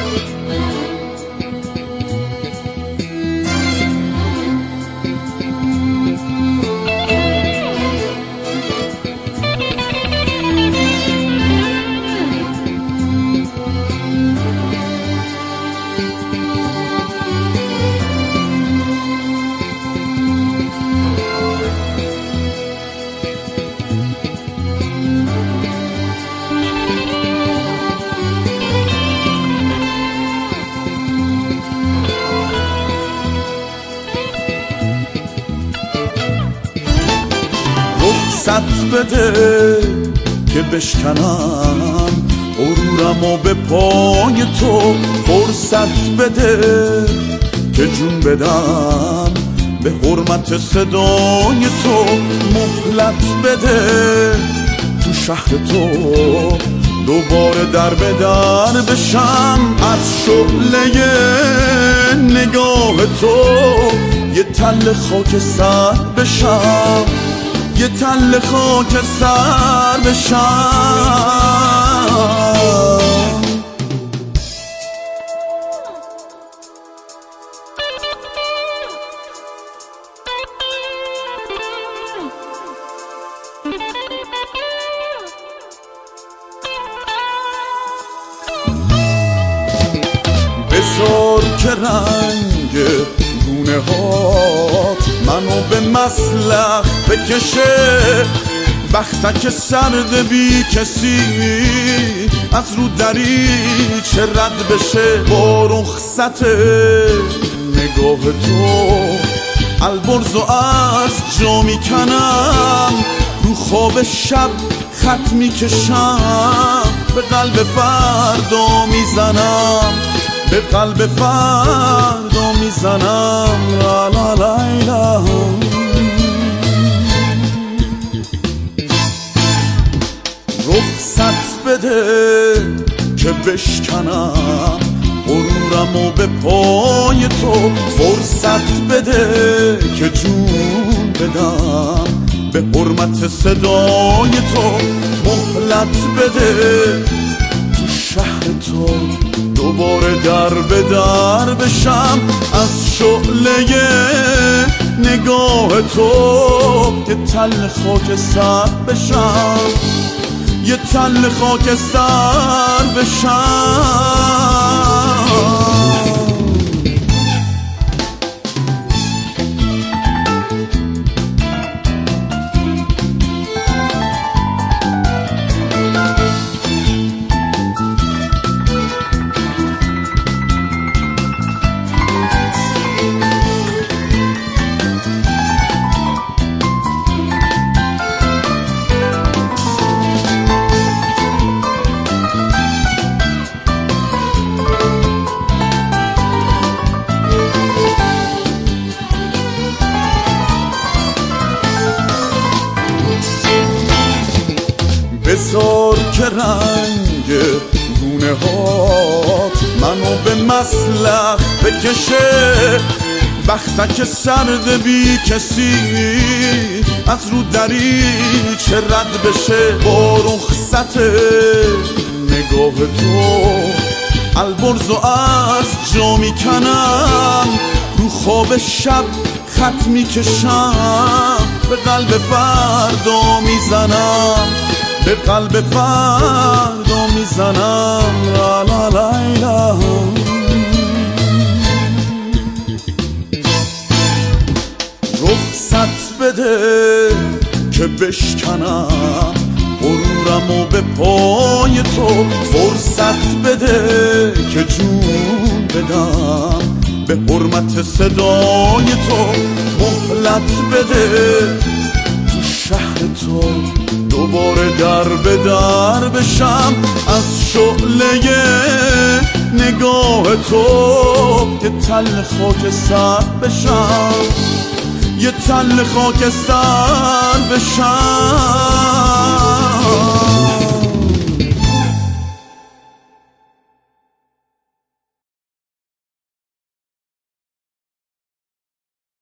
رخصت بده که بشکنم غرورمو به پای تو، فرصت بده که جون بدم به حرمت صدای تو، مهلت بده تو شهر تو دوباره در به در بشم، از شعله نگاه تو یه تل خاک سر بشم، یه تل خاک سر بشم. بذار که رنگ گونه هات منو به مسلخ بکشه، بختک سرد بی کسی از رو دریچه رد بشه، با رخصت نگاه تو البرز و از جا میکنم، رو خواب شب خط میکشم، به قلب فردا میزنم، به قلب فردا میزنم. لا لا لا لا. رخصت بده که بشکنم غرورمو به پای تو، فرصت بده که جون بدم به حرمت صدای تو، مهلت بده تو شهر تو دوباره در به در بشم، از شعله نگاه تو یه تل خاک سر بشم، یه تل خاک سر بشم. بذار که رنگ گونه هات منو به مسلخ بکشه، بختک سرد بی کسی از رو دریچه رد بشه، با رخصت نگاه تو البرز و از جا میکنم، رو خواب شب خط میکشم، به قلب فردا میزنم، به قلب فردا میزنم. لا لا لا لا. رخصت بده که بشکنم غرورمو به پای تو، فرصت بده که جون بدم به حرمت صدای تو، مهلت بده تو شهر تو دوباره در به در بشم، از شعله نگاه تو یه تل خاک سر بشم، یه تل خاک سر بشم.